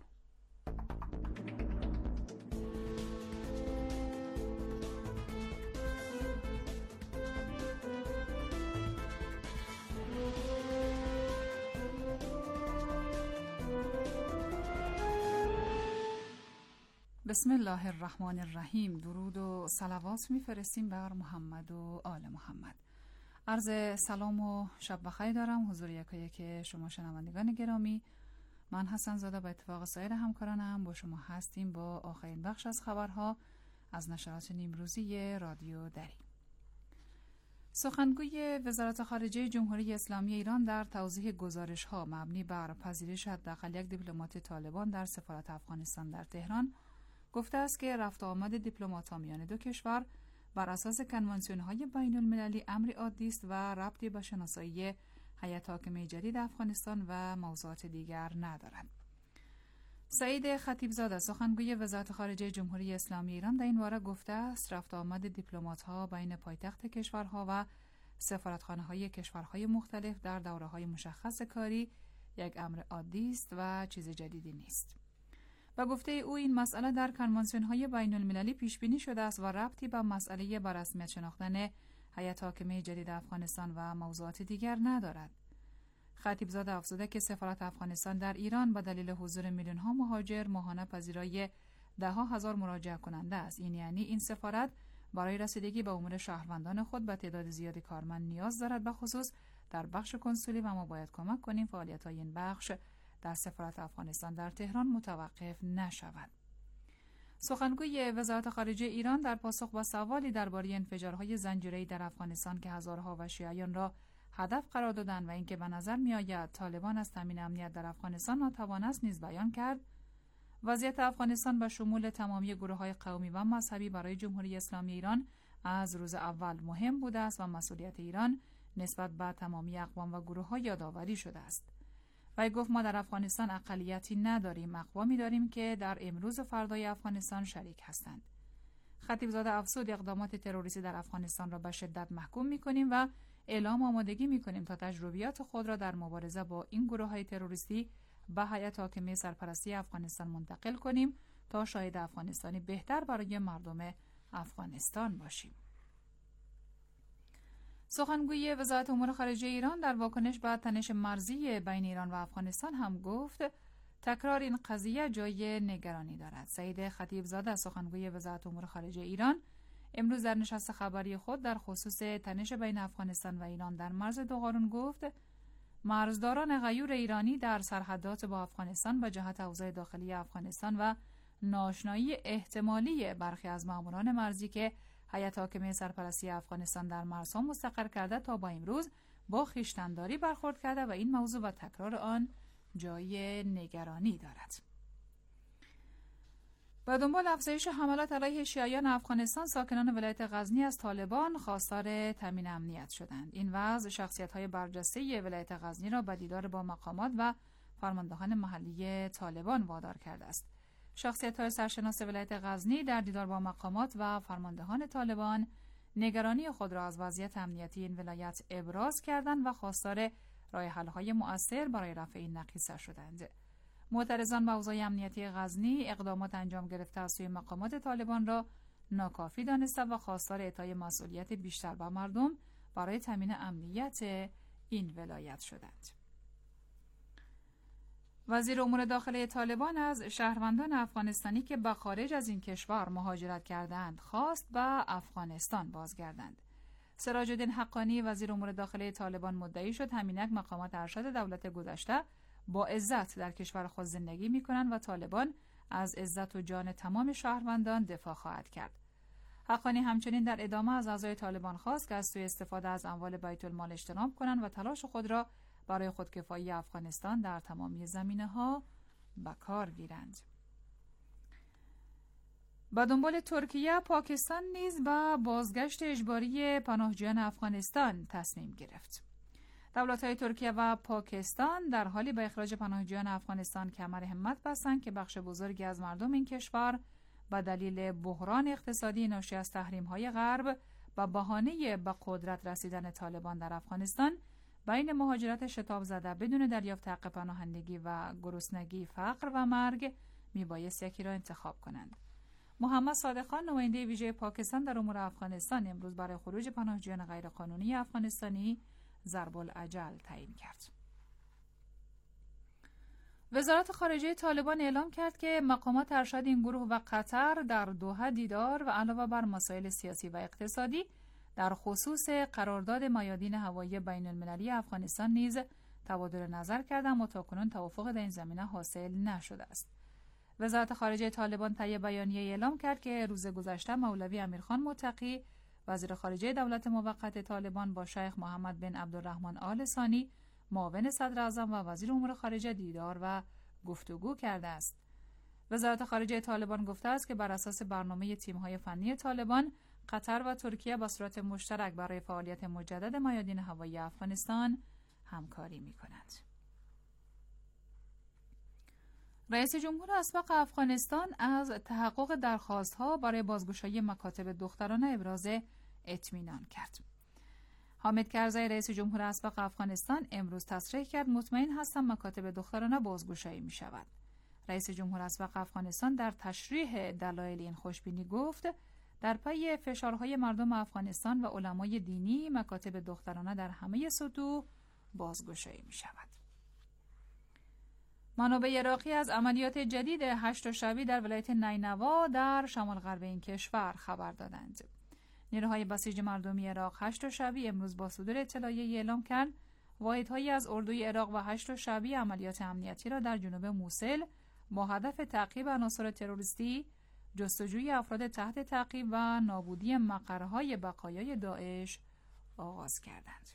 بسم الله الرحمن الرحیم. درود و صلوات میفرستیم بر محمد و آل محمد. عرض سلام و شب بخیر دارم حضور یکایک شما شنوندگان گرامی. من حسن زاده به اتفاق سایر همکارانم با شما هستیم با آخرین بخش از خبرها از نشرات نیمروزی رادیو دری. سخنگوی وزارت خارجه جمهوری اسلامی ایران در توضیح گزارش‌ها مبنی بر پذیرش حداقل یک دیپلمات طالبان در سفارت افغانستان در تهران گفته است که رفت و آمد دیپلمات‌ها میان دو کشور بر اساس کنوانسیون‌های بین‌المللی امری عادی است و ربطی به شناسایی هیئت حاکمه جدید افغانستان و موضوعات دیگر ندارد. سعید خطیبزاده سخنگوی وزارت خارجه جمهوری اسلامی ایران در این باره گفته است رفت و آمد دیپلمات‌ها بین پایتخت کشورها و سفارتخانه‌های کشورهای مختلف در دوره‌های مشخص کاری یک امر عادی است و چیز جدیدی نیست. و گفته او این مسئله در کنوانسیون‌های بین‌المللی پیش بینی شده است و ربطی به مسئله به رسمیت شناختن هیئت حاکمه جدید افغانستان و موضوعات دیگر ندارد. خطیبزاده افزوده که سفارت افغانستان در ایران به دلیل حضور میلیون‌ها مهاجر ماهانه پذیرای ده‌ها هزار مراجعه کننده است. یعنی این سفارت برای رسیدگی به امور شهروندان خود به تعداد زیادی کارمند نیاز دارد، به خصوص در بخش کنسولی، و ما باید کمک کنیم فعالیت‌های این بخش در سفارت افغانستان در تهران متوقف نشود. سخنگوی وزارت خارجه ایران در پاسخ به سوالی درباره انفجارهای زنجیره‌ای در افغانستان که هزارها و شیعیان را هدف قرار دادند و اینکه به نظر می‌آید طالبان از تامین امنیت در افغانستان ناتوان است نیز بیان کرد وضعیت افغانستان به شمول تمامی گروه‌های قومی و مذهبی برای جمهوری اسلامی ایران از روز اول مهم بوده است و مسئولیت ایران نسبت به تمامی اقوام و گروه‌ها یادآوری شده است. و گفت ما در افغانستان اقلیتی نداریم، اقوامی داریم که در امروز و فردای افغانستان شریک هستند. خطیبزاده افزود اقدامات تروریستی در افغانستان را به شدت محکوم می‌کنیم و اعلام آمادگی می‌کنیم تا تجربیات خود را در مبارزه با این گروه‌های تروریستی به هیئت حاکمه سرپرستی افغانستان منتقل کنیم تا شاهد افغانستانی بهتر برای مردم افغانستان باشیم. سخنگوی وزارت امور خارجه ایران در واکنش به تنش مرزی بین ایران و افغانستان هم گفت تکرار این قضیه جای نگرانی دارد. سعید خطیبزاده سخنگوی وزارت امور خارجه ایران امروز در نشست خبری خود در خصوص تنش بین افغانستان و ایران در مرز دو قارون گفت مرزداران غیور ایرانی در سرحدات با افغانستان به جهت اوضاع داخلی افغانستان و ناآشنایی احتمالی برخی از ماموران مرزی که هیئت حاکمه سرپرستی افغانستان در مرزها مستقر کرده تا با امروز با خویشتن‌داری برخورد کرده و این موضوع و تکرار آن جای نگرانی دارد. با دنبال افزایش حملات علیه شیعیان افغانستان، ساکنان ولایت غزنی از طالبان خواستار تامین امنیت شدند. این وضع شخصیت‌های برجسته ولایت غزنی را به دیدار با مقامات و فرماندهان محلی طالبان وادار کرده است. شخصیت‌های سرشناس ولایت غزنی در دیدار با مقامات و فرماندهان طالبان نگرانی خود را از وضعیت امنیتی این ولایت ابراز کردند و خواستار راه حل‌های مؤثر برای رفع این نقیصه شدند. معترضان به اوضاع امنیتی غزنی اقدامات انجام گرفته از سوی مقامات طالبان را ناکافی دانسته و خواستار اعطای مسئولیت بیشتر به مردم برای تامین امنیت این ولایت شدند. وزیر امور داخلی طالبان از شهروندان افغانستانی که به خارج از این کشور مهاجرت کردند خواست به افغانستان بازگردند. سراج الدین حقانی وزیر امور داخلی طالبان مدعی شد همینک مقامات ارشد دولت گذشته با عزت در کشور خود زندگی می‌کنند و طالبان از عزت و جان تمام شهروندان دفاع خواهد کرد. حقانی همچنین در ادامه از اعضای طالبان خواست که از سوء استفاده از اموال بیت المال اجتناب کنند و تلاش خود را برای خودکفایی افغانستان در تمامی زمینه‌ها به کار گیرند. با دنبال ترکیه، پاکستان نیز به بازگشت اجباری پناهجویان افغانستان تصمیم گرفت. دولت‌های ترکیه و پاکستان در حالی به اخراج پناهجویان افغانستان کمر همت بستند که بخش بزرگی از مردم این کشور به دلیل بحران اقتصادی ناشی از تحریم‌های غرب و بهانه به قدرت رسیدن طالبان در افغانستان بین مهاجرت شتاب زده بدون دریافت حق پناهندگی و گرسنگی، فقر و مرگ میبایست یکی را انتخاب کنند. محمد صادق خان نماینده ویژه پاکستان در امور افغانستان امروز برای خروج پناهجویان غیرقانونی افغانستانی ضرب الاجل تعیین کرد. وزارت خارجه طالبان اعلام کرد که مقامات ارشد این گروه و قطر در دوحه دیدار و علاوه بر مسائل سیاسی و اقتصادی در خصوص قرارداد میادین هوایی بین المللی افغانستان نیز تبادل نظر کردند و تاکنون توافق در این زمینه حاصل نشده است. وزارت خارجه طالبان طی بیانیه اعلام کرد که روز گذشته مولوی امیرخان متقی وزیر خارجه دولت موقت طالبان با شیخ محمد بن عبدالرحمن آل ثانی معاون صدر اعظم و وزیر امور خارجه دیدار و گفتگو کرده است. وزارت خارجه طالبان گفته است که بر اساس برنامه تیم‌های فنی طالبان، قطر و ترکیه با صورت مشترک برای فعالیت مجدد میادین هوایی افغانستان همکاری می‌کنند. رئیس جمهور اسبق افغانستان از تحقق درخواست‌ها برای بازگشایی مکاتب دخترانه ابراز اطمینان کرد. حامد کرزی رئیس جمهور اسبق افغانستان امروز تصریح کرد مطمئن هستم مکاتب دخترانه بازگشایی می‌شود. رئیس جمهور اسبق افغانستان در تشریح دلایل این خوشبینی گفت در پی فشارهای مردم افغانستان و علمای دینی مکاتب دخترانه در همه سطوح بازگشایی می‌شود. منابع عراقی از عملیات جدید 8 شبی در ولایت نینوا در شمال غرب این کشور خبر دادند. نیروهای بسیج مردمی عراق 8 شبی امروز با صدور اطلاعیه اعلام کرد واحدهایی از اردوی عراق و 8 شبی عملیات امنیتی را در جنوب موصل با هدف تعقیب عناصر تروریستی جستجوی افراد تحت تعقیب و نابودی مقرهای بقایای داعش آغاز کردند.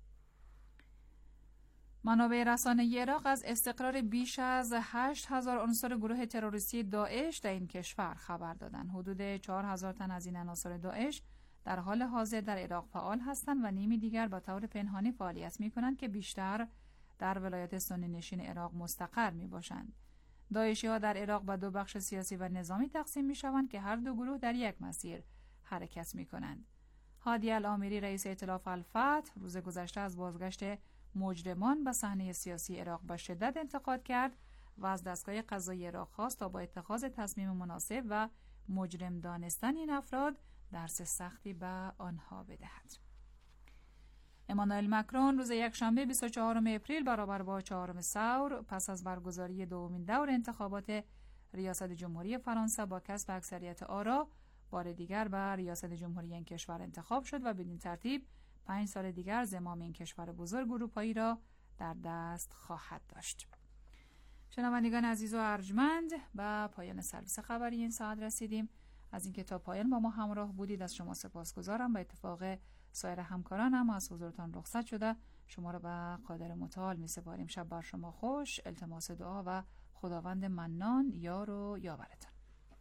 منابع رسانه‌ای عراق از استقرار بیش از 8,000 عنصر گروه تروریستی داعش در این کشور خبر دادند. حدود 4,000 تن از این عناصر داعش در حال حاضر در عراق فعال هستند و نیمی دیگر به طور پنهانی فعالیت می‌کنند که بیشتر در ولایت سنی نشین عراق مستقر می‌باشند. داعشی‌ها در عراق به دو بخش سیاسی و نظامی تقسیم می‌شوند که هر دو گروه در یک مسیر حرکت می‌کنند. هادی الآمری رئیس ائتلاف الفتح روز گذشته از بازگشت مجرمان به صحنه سیاسی عراق با شدت انتقاد کرد و از دستگاه قضایی عراق خواست تا با اتخاذ تصمیم مناسب و مجرم دانستن این افراد درس سختی به آنها بدهد. امانوئل مکرون روز یکشنبه 24 اپریل برابر با 4 ثور پس از برگزاری دومین دور انتخابات ریاست جمهوری فرانسه با کسب اکثریت آرا بار دیگر به ریاست جمهوری این کشور انتخاب شد و بدین ترتیب 5 سال دیگر زمام این کشور بزرگ اروپایی را در دست خواهد داشت. شنوندگان عزیز و ارجمند، به پایان سرویس خبری این ساعت رسیدیم. از اینکه تا پایان با ما همراه بودید از شما سپاسگزارم. به اتفاق سایر همکارانم از حضورتان رخصت شده شما را به قادر متعال می‌سپاریم. شب بر شما خوش. التماس دعا و خداوند منان یار و یاورتان.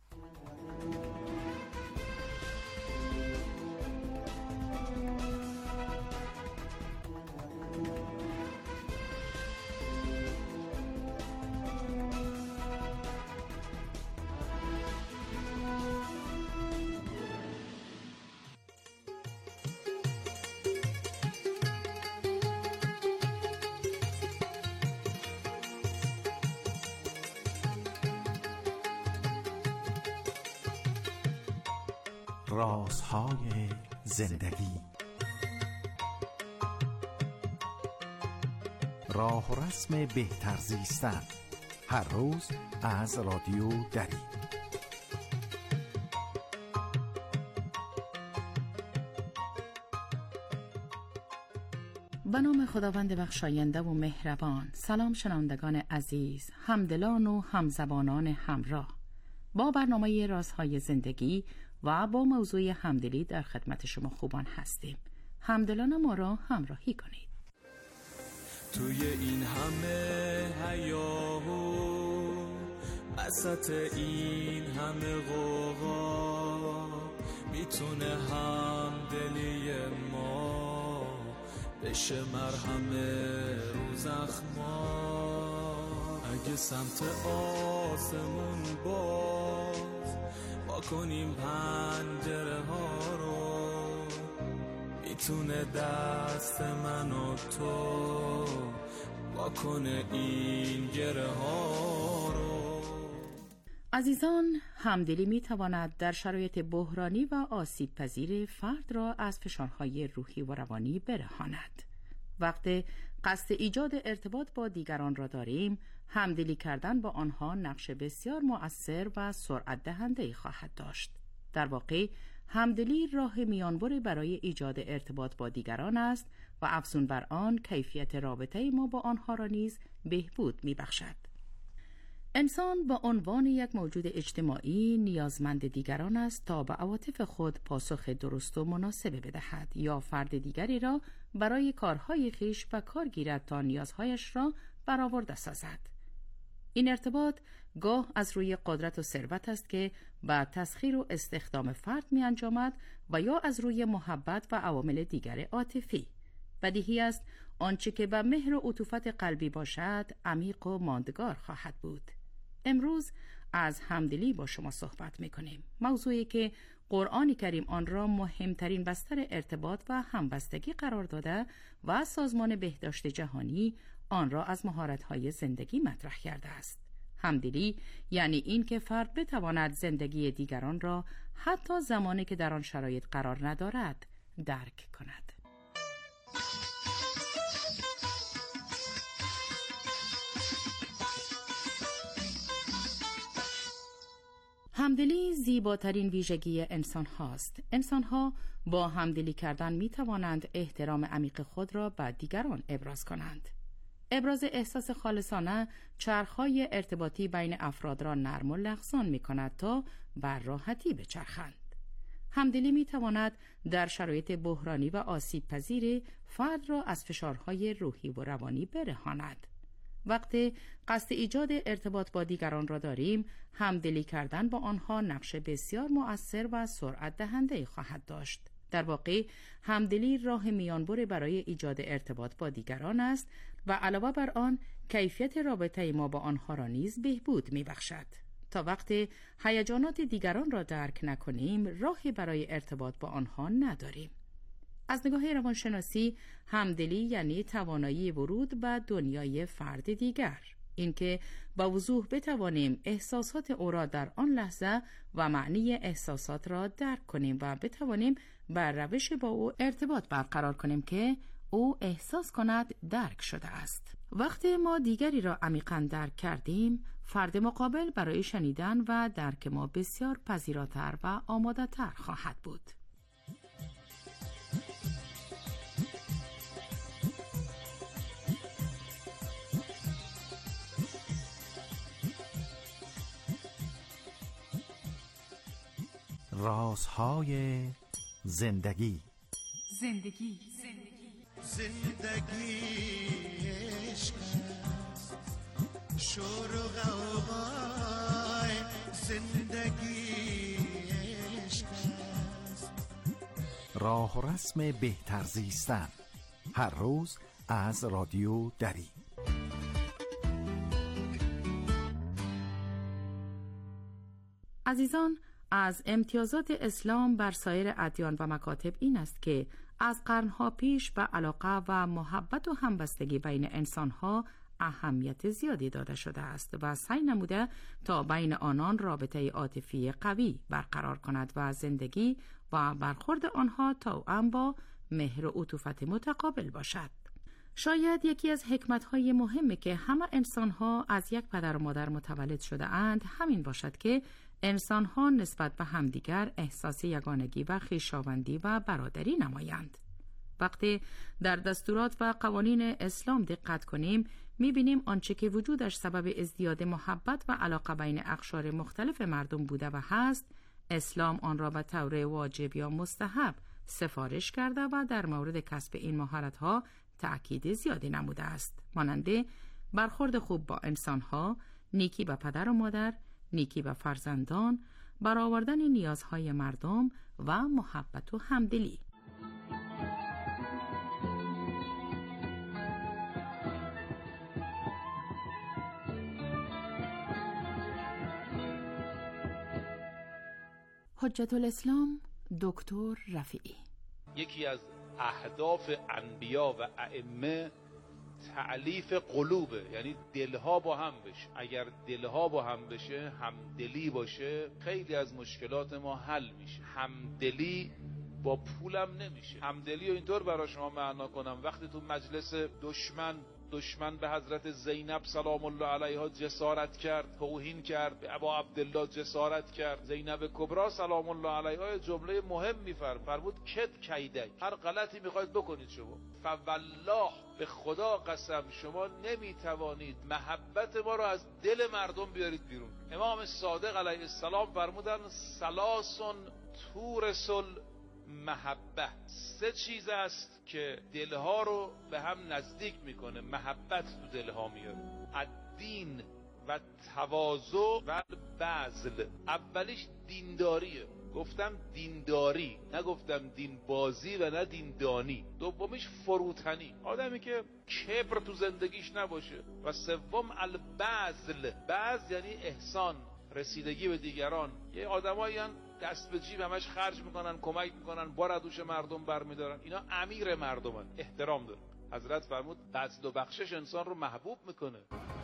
رازهای زندگی، راه و رسم بهتر زیستن، هر روز از رادیو دری. به نام خداوند بخشاینده و مهربان. سلام شنوندگان عزیز، همدلان و همزبانان همراه. با برنامه رازهای زندگی و با موضوع همدلی در خدمت شما خوبان هستیم. همدلان ما را همراهی کنید. توی این همه هیاهو، وسط این همه غوغا، میتونه همدلی ما بشه مرهم رو زخما. اگه سمت آسمون باز با کنیم پنجره ها رو، میتونه دست من و تو با کنه این گره ها رو. عزیزان، همدلی میتواند در شرایط بحرانی و آسیب پذیر فرد را از فشارهای روحی و روانی برهاند. وقتی قصد ایجاد ارتباط با دیگران را داریم، همدلی کردن با آنها نقش بسیار مؤثر و سرعت دهنده خواهد داشت. در واقع همدلی راه میانبر برای ایجاد ارتباط با دیگران است و افزون بر آن کیفیت رابطه ما با آنها را نیز بهبود میبخشد. انسان با عنوان یک موجود اجتماعی نیازمند دیگران است تا به عواطف خود پاسخ درست و مناسب بدهد یا فرد دیگری را برای کارهای خویش به کار گیرد تا نیازهایش را برآورده سازد. این ارتباط گاه از روی قدرت و ثروت است که به تسخیر و استخدام فرد می انجامد و یا از روی محبت و عوامل دیگر عاطفی. بدیهی است آنچه که به مهر و عطوفت قلبی باشد عمیق و ماندگار خواهد بود. امروز از همدلی با شما صحبت می کنیم، موضوعی که قرآن کریم آن را مهمترین بستر ارتباط و همبستگی قرار داده و سازمان بهداشت جهانی آن را از مهارت‌های زندگی مطرح کرده است. همدلی یعنی این که فرد بتواند زندگی دیگران را حتی زمانی که در آن شرایط قرار ندارد درک کند. همدلی زیباترین ویژگی انسان هاست. انسان ها با همدلی کردن می توانند احترام عمیق خود را به دیگران ابراز کنند. ابراز احساس خالصانه چرخهای ارتباطی بین افراد را نرم و لغزان می کند تا بر راحتی بچرخند. همدلی می تواند در شرایط بحرانی و آسیب پذیر فرد را از فشارهای روحی و روانی برهاند. وقتی قصد ایجاد ارتباط با دیگران را داریم، همدلی کردن با آنها نقش بسیار مؤثر و سرعت دهنده خواهد داشت. در واقع همدلی راه میانبر برای ایجاد ارتباط با دیگران است و علاوه بر آن کیفیت رابطه ما با آنها را نیز بهبود می‌بخشد. تا وقتی هیجانات دیگران را درک نکنیم، راهی برای ارتباط با آنها نداریم. از نگاه روانشناسی، همدلی یعنی توانایی ورود به دنیای فرد دیگر. اینکه با وضوح بتوانیم احساسات او را در آن لحظه و معنی احساسات را درک کنیم و بتوانیم بر روش با او ارتباط برقرار کنیم که او احساس کند درک شده است. وقتی ما دیگری را عمیقاً درک کردیم، فرد مقابل برای شنیدن و درک ما بسیار پذیراتر و آماده‌تر خواهد بود. رازهای زندگی. زندگی عشق است، شور و غوغای زندگی عشق است. راه و رسم بهتر زیستن، هر روز از رادیو دری. عزیزان، از امتیازات اسلام بر سایر ادیان و مکاتب این است که از قرنها پیش به علاقه و محبت و همبستگی بین انسانها اهمیت زیادی داده شده است و سعی نموده تا بین آنان رابطه عاطفی قوی برقرار کند و زندگی و برخورد آنها توأم با مهر و عطوفت متقابل باشد. شاید یکی از حکمت‌های مهمی که همه انسان‌ها از یک پدر و مادر متولد شده اند همین باشد که انسان‌ها نسبت به همدیگر احساس یگانگی و خویشاوندی و برادری نمایند. وقتی در دستورات و قوانین اسلام دقت کنیم، می‌بینیم آنچه که وجودش سبب ازدیاد محبت و علاقه بین اقشار مختلف مردم بوده و هست، اسلام آن را به طور واجب یا مستحب سفارش کرده و در مورد کسب این مهارت‌ها تأکید زیادی نموده است، مانند برخورد خوب با انسان‌ها، نیکی به پدر و مادر، نیکی به فرزندان، برآوردن نیازهای مردم و محبت و همدلی. حجت الاسلام دکتر رفیعی: یکی از اهداف انبیا و ائمه تألیف قلوبه، یعنی دلها با هم بشه. اگر دلها با هم بشه، همدلی باشه، خیلی از مشکلات ما حل میشه. همدلی با پولم نمیشه. همدلی رو اینطور برای شما معنا کنم، وقتی تو مجلس دشمن به حضرت زینب سلام الله علیها جسارت کرد، توهین کرد، به ابا عبدالله جسارت کرد، زینب کبرا سلام الله علیها جمله مهم فرمود کد کیدک، هر غلطی میخواید بکنید شما، فوالله به خدا قسم شما نمیتوانید محبت ما رو از دل مردم بیارید بیرون. امام صادق علیه السلام فرمودن ثلاث تورث محبت، سه چیز است که دلها رو به هم نزدیک میکنه، محبت تو دلها میاره: الدین و تواضع و بذل. اولیش دینداریه، گفتم دینداری، نگفتم دین بازی و نه دین دانی. دومیش فروتنی، آدمی که کبر تو زندگیش نباشه. و سوم البذل، بذل یعنی احسان، رسیدگی به دیگران. یه آدمایی دست به جیب همش خرج میکنن، کمک میکنن، بار دوش مردم برمیدارن، اینا امیر مردمن، احترام دارن. حضرت فرمود بذل و بخشش انسان رو محبوب میکنه.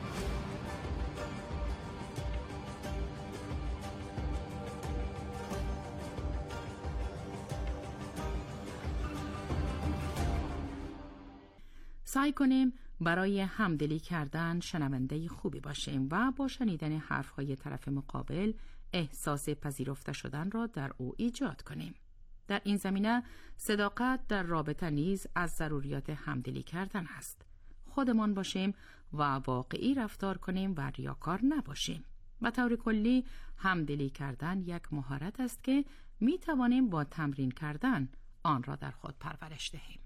سعی کنیم برای همدلی کردن شنونده خوبی باشیم و با شنیدن حرفهای طرف مقابل احساس پذیرفته شدن را در او ایجاد کنیم. در این زمینه صداقت در رابطه نیز از ضروریات همدلی کردن است. خودمان باشیم و واقعی رفتار کنیم و ریاکار نباشیم. به طور کلی همدلی کردن یک مهارت است که می توانیم با تمرین کردن آن را در خود پرورش دهیم.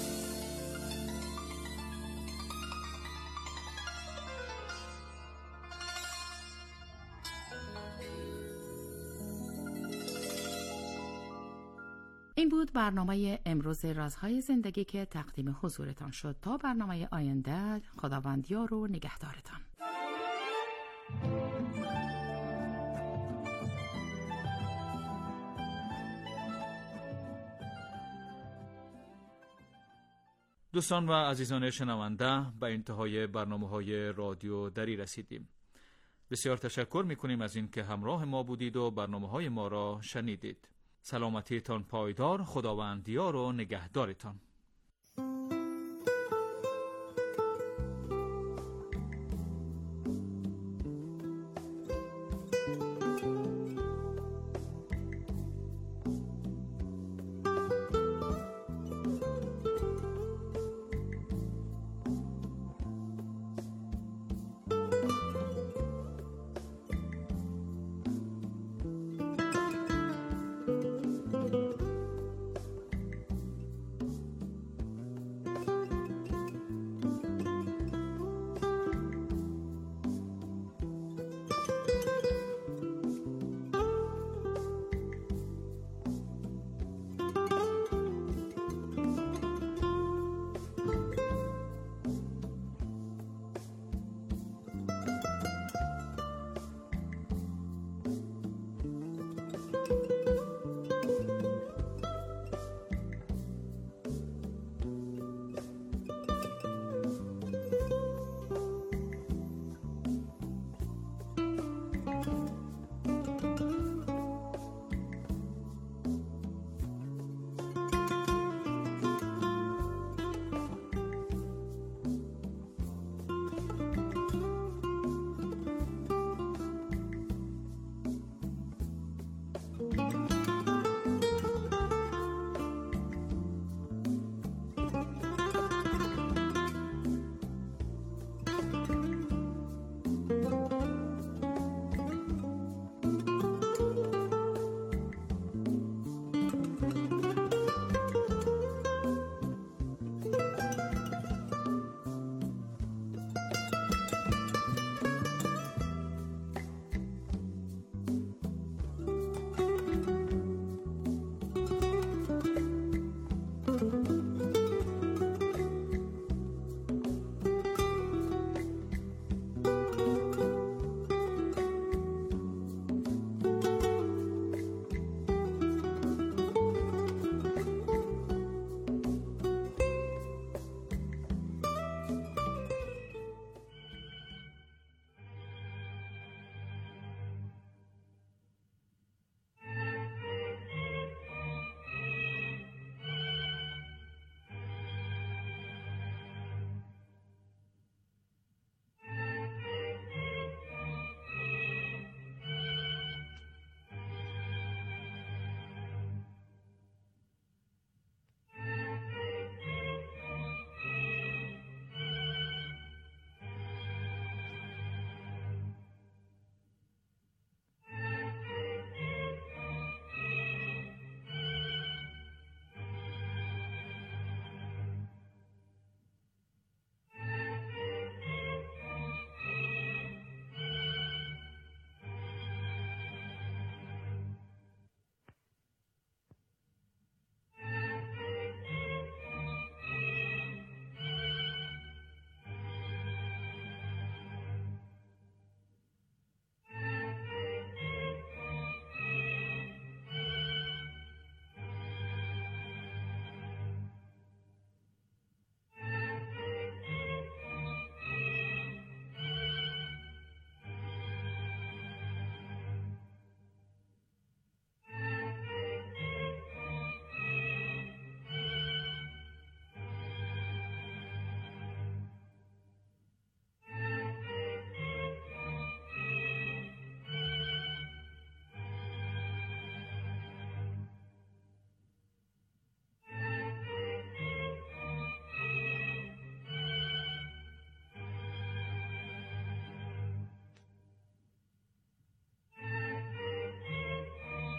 این بود برنامه امروز رازهای زندگی که تقدیم حضورتان شد. تا برنامه آینده، خداوند یار و نگهدارتان. دوستان و عزیزان شنونده، به انتهای برنامه‌های رادیو دری رسیدیم. بسیار تشکر می‌کنیم از این که همراه ما بودید و برنامه‌های ما را شنیدید. سلامتیتان پایدار، خداوند یار و نگهدارتان.